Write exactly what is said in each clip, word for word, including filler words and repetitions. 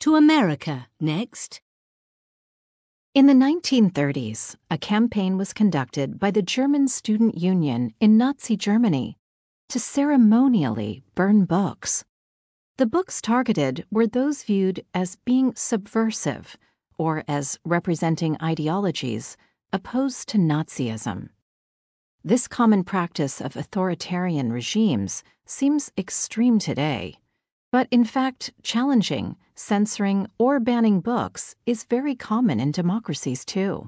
To America next. In the nineteen thirties, a campaign was conducted by the German Student Union in Nazi Germany to ceremonially burn books. The books targeted were those viewed as being subversive or as representing ideologies opposed to Nazism. This common practice of authoritarian regimes seems extreme today, but in fact, challenging, censoring, or banning books is very common in democracies too.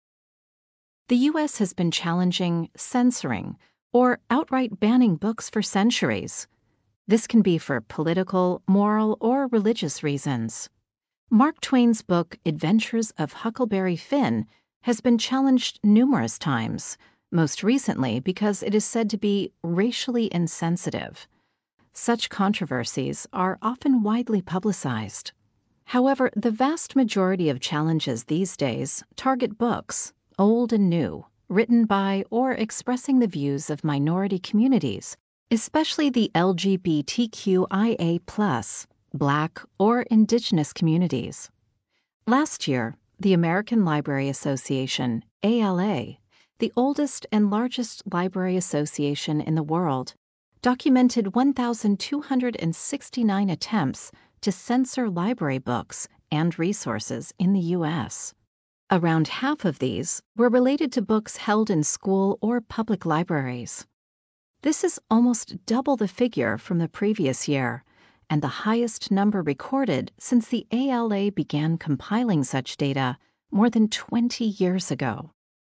The U S has been challenging, censoring, or outright banning books for centuries. This can be for political, moral, or religious reasons. Mark Twain's book Adventures of Huckleberry Finn has been challenged numerous times, most recently because it is said to be racially insensitive. Such controversies are often widely publicized. However, the vast majority of challenges these days target books, old and new, written by or expressing the views of minority communities, especially the L G B T Q I A plus, Black, or Indigenous communities. Last year, the American Library Association, A L A, the oldest and largest library association in the world, documented one thousand two hundred sixty-nine attempts to censor library books and resources in the U S. Around half of these were related to books held in school or public libraries. This is almost double the figure from the previous year, and the highest number recorded since the A L A began compiling such data more than twenty years ago.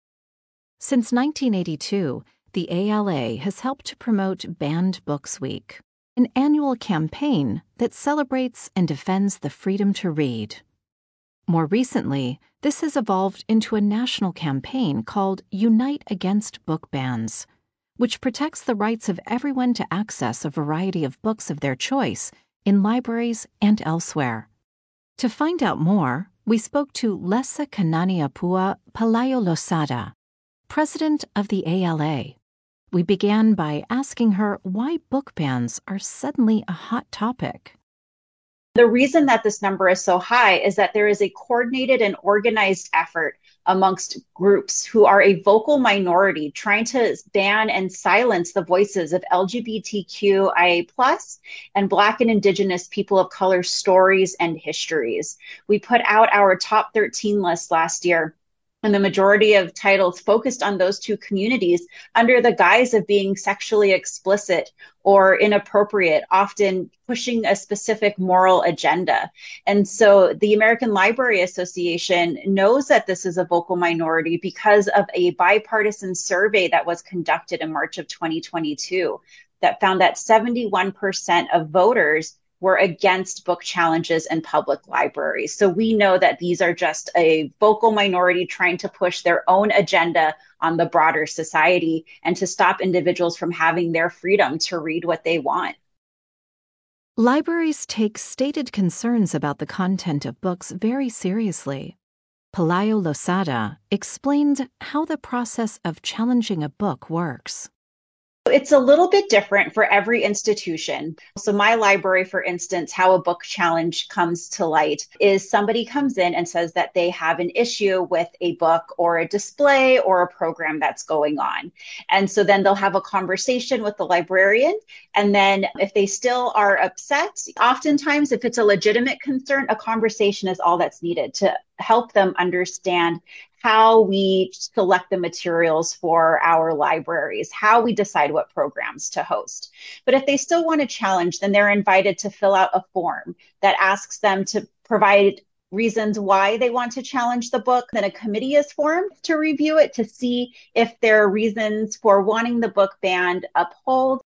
Since nineteen eighty-two, the A L A has helped to promote Banned Books Week, an annual campaign that celebrates and defends the freedom to read. More recently, this has evolved into a national campaign called Unite Against Book Bans, which protects the rights of everyone to access a variety of books of their choice in libraries and elsewhere. To find out more, we spoke to Lessa Kananiapua Palaio-Losada, president of the A L A. We began by asking her why book bans are suddenly a hot topic. The reason that this number is so high is that there is a coordinated and organized effort amongst groups who are a vocal minority trying to ban and silence the voices of L G B T Q I A plus and Black and Indigenous people of color stories and histories. We put out our top thirteen list last year, and the majority of titles focused on those two communities under the guise of being sexually explicit or inappropriate, often pushing a specific moral agenda. And so the American Library Association knows that this is a vocal minority because of a bipartisan survey that was conducted in March of twenty twenty-two that found that seventy-one percent of voters were against book challenges in public libraries. So we know that these are just a vocal minority trying to push their own agenda on the broader society and to stop individuals from having their freedom to read what they want. Libraries take stated concerns about the content of books very seriously. Palaio-Losada explained how the process of challenging a book works. It's a little bit different for every institution. So my library, for instance, how a book challenge comes to light is somebody comes in and says that they have an issue with a book or a display or a program that's going on. And so then they'll have a conversation with the librarian. And then if they still are upset, oftentimes if it's a legitimate concern, a conversation is all that's needed to help them understand how we select the materials for our libraries, how we decide what programs to host. But if they still want to challenge, then they're invited to fill out a form that asks them to provide reasons why they want to challenge the book. Then a committee is formed to review it to see if there are reasons for wanting the book banned upheld.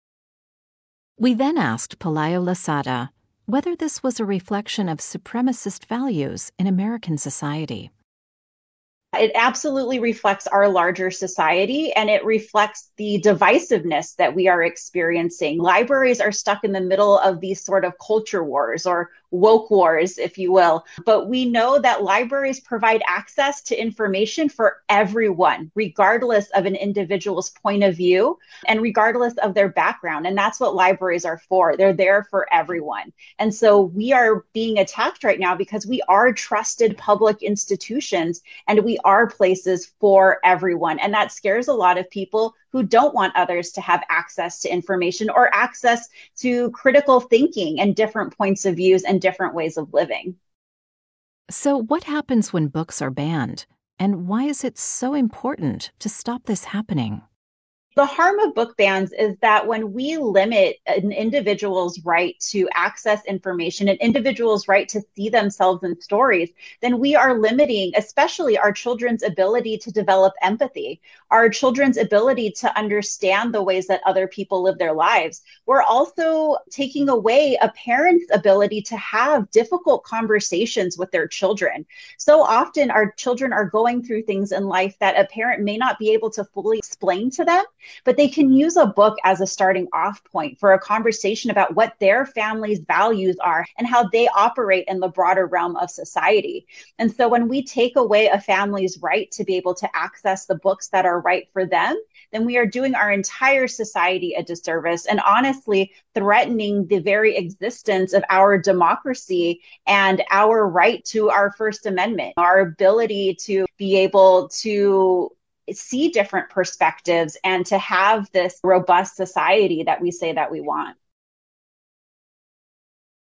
We then asked Palaio-Losada whether this was a reflection of supremacist values in American society. It absolutely reflects our larger society, and it reflects the divisiveness that we are experiencing. Libraries are stuck in the middle of these sort of culture wars or woke wars, if you will. But we know that libraries provide access to information for everyone, regardless of an individual's point of view and regardless of their background. And that's what libraries are for. They're there for everyone. And so we are being attacked right now because we are trusted public institutions and we are places for everyone. And that scares a lot of people who don't want others to have access to information or access to critical thinking and different points of views and different ways of living. So, what happens when books are banned? And why is it so important to stop this happening? The harm of book bans is that when we limit an individual's right to access information, an individual's right to see themselves in stories, then we are limiting, especially our children's ability to develop empathy, our children's ability to understand the ways that other people live their lives. We're also taking away a parent's ability to have difficult conversations with their children. So often our children are going through things in life that a parent may not be able to fully explain to them, but they can use a book as a starting off point for a conversation about what their family's values are and how they operate in the broader realm of society. And so when we take away a family's right to be able to access the books that are right for them, then we are doing our entire society a disservice and honestly threatening the very existence of our democracy and our right to our First Amendment, our ability to be able to see different perspectives and to have this robust society that we say that we want.